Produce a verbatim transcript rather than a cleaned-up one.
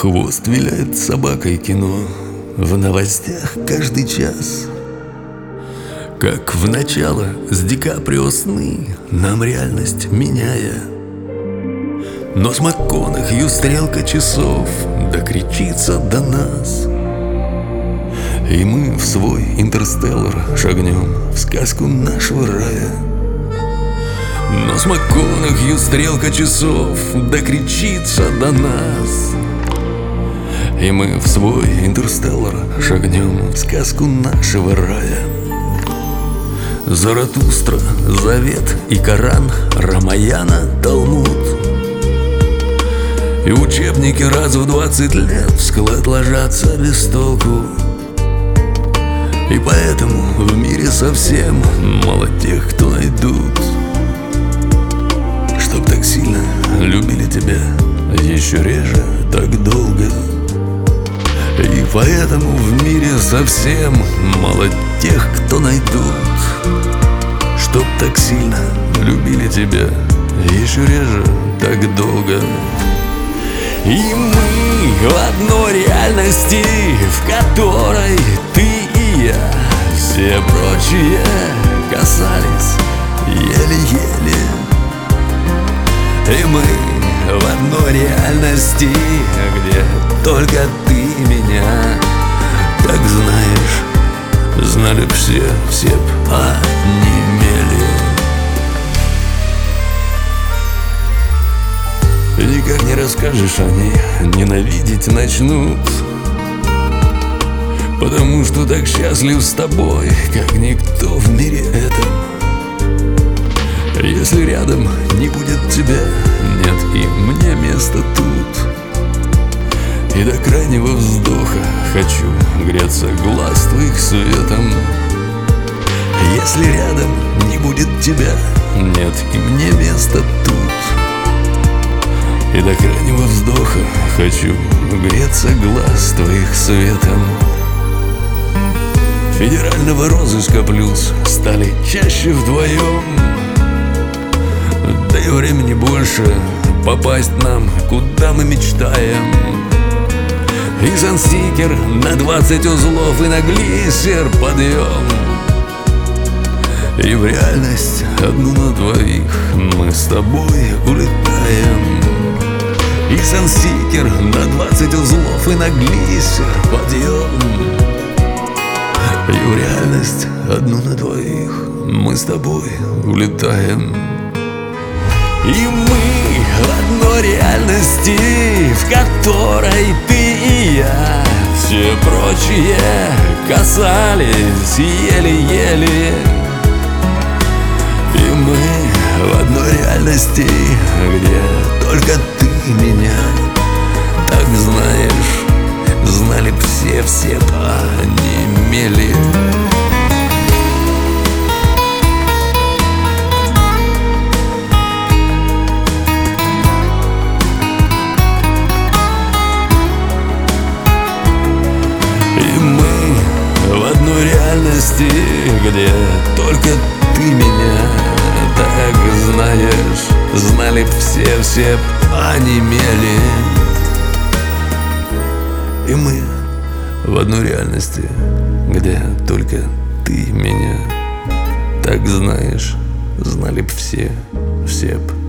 Хвост виляет собакой кино, в новостях каждый час. Как в начало с Ди Каприо сны, нам реальность меняя. Но с МакКонахью стрелка часов докричится до нас, и мы в свой интерстеллар шагнем в сказку нашего рая. Но с МакКонахью стрелка часов докричится до нас, и мы в свой интерстеллар шагнем в сказку нашего рая. Заратустра, Завет и Коран, Рамаяна, Талмуд и учебники раз в двадцать лет в склад ложатся без толку. И поэтому в мире совсем мало тех, кто найдут, чтоб так сильно любили тебя еще реже так долго. И поэтому в мире совсем мало тех, кто найдут, чтоб так сильно любили тебя еще реже так долго. И мы в одной реальности, в которой ты и я, все прочие касались еле-еле. И мы в одной реальности, где только ты меня, так знаешь, знали все, все б онемели. И никак не расскажешь о ней, ненавидеть начнут, потому что так счастлив с тобой, как никто в мире этом. Если рядом не будет тебя, нет и мне места тут. И до крайнего вздоха хочу греться глаз твоих светом. Если рядом не будет тебя, нет и мне места тут. И до крайнего вздоха хочу греться глаз твоих светом. Федерального розыска плюс стали чаще вдвоем, да и времени больше попасть нам, куда мы мечтаем. И санстикер на двадцать узлов, и на глиссер подъем. И в реальность одну на двоих мы с тобой улетаем. И санстикер на двадцать узлов, и на глиссер подъем. И в реальность одну на двоих мы с тобой улетаем. И мы в одной реальности, в которой ты и я, все прочие касались еле-еле. И мы в одной реальности, где только ты меня, так знаешь, знали б все, все б онемели. Реальности, где только ты меня, так знаешь, знали б все, все б онемели. И мы в одной реальности, где только ты меня, так знаешь, знали б все, все б